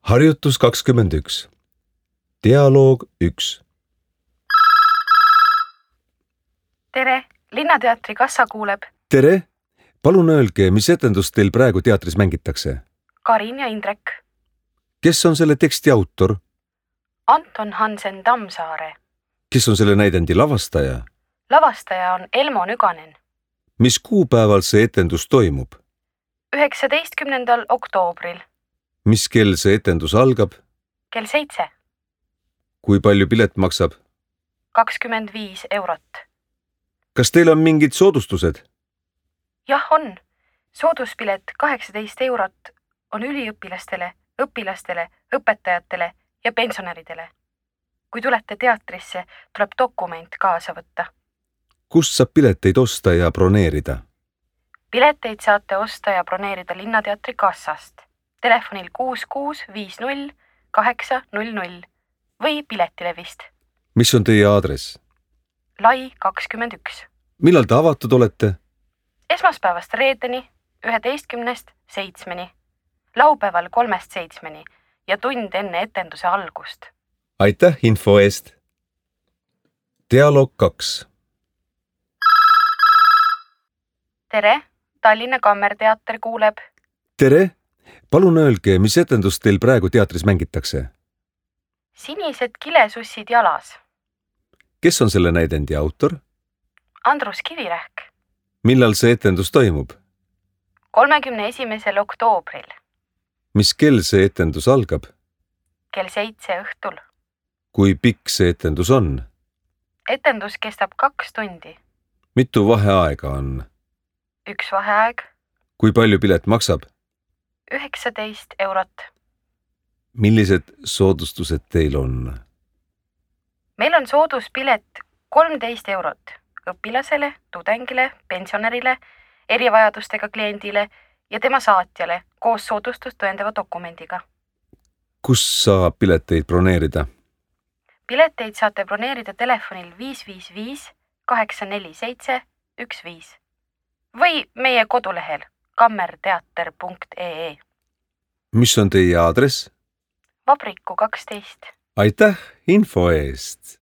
Harjutus 21. Dialoog 1. Tere, Linnateatri kassa kuuleb. Tere! Palun öelge, mis etendust teil praegu teatris mängitakse? Karin ja Indrek. Kes on selle teksti autor? Anton Hansen Tammsaare. Kes on selle näidendi lavastaja? Lavastaja on Elmo Nüganen. Mis kuupäeval see etendus toimub? 19. oktoobril. Mis kell see etendus algab? Kell 7. Kui palju pilet maksab? 25 eurot. Kas teil on mingid soodustused? Jah, on. Sooduspilet 18 eurot on üliõpilastele, õpilastele, õpetajatele ja pensionäridele. Kui tulete teatrisse, tuleb dokument kaasa võtta. Kust saab pileteid osta ja broneerida? Pileteid saate osta ja broneerida Linnateatri kassast. Telefonil 6650 800 või Piletilevist. Mis on teie aadress? Lai 21. Millal te avatud olete? Esmaspäevast reedeni 11-7. Laupäeval 3-7 ja tund enne etenduse algust. Aitäh info eest! Dialoog 2. Tere, Tallinna Kammerteater kuuleb. Tere! Palun öelge, mis etendust teil praegu teatris mängitakse? Sinised kilesussid jalas. Kes on selle näidendi autor? Andrus Kivirähk. Millal see etendus toimub? 31. oktoobril. Mis kell see etendus algab? Kell 7 õhtul. Kui pikk see etendus on? Etendus kestab 2 tundi. Mitu vaheaega on? 1 vaheaeg. Kui palju pilet maksab? 19 eurot. Millised soodustused teil on? Meil on sooduspilet 13 eurot õpilasele, tudengile, pensionärile, erivajadustega kliendile ja tema saatjale koos soodustust tõendava dokumendiga. Kus saab pileteid broneerida? Pileteid saate broneerida telefonil 555 847 15 või meie kodulehel kammerteater.ee. Mis on teie aadress? Vabriku 12. Aitäh info eest!